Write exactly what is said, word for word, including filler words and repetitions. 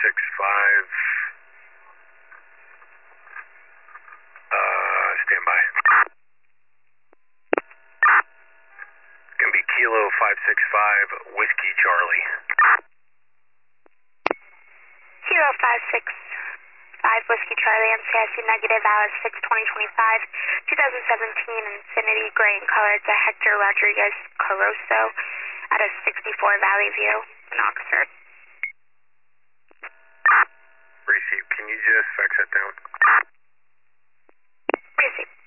six five. Uh, stand by. Gonna be Kilo five six five, Whiskey Charlie. Kilo five six five, Whiskey Charlie, M C I C negative, hours six twenty twenty-five, twenty seventeen, Infinity Gray in color to Hector Rodriguez Caroso at a sixty-four Valley View in Oxford. Receive, can you just fax that down? Receive.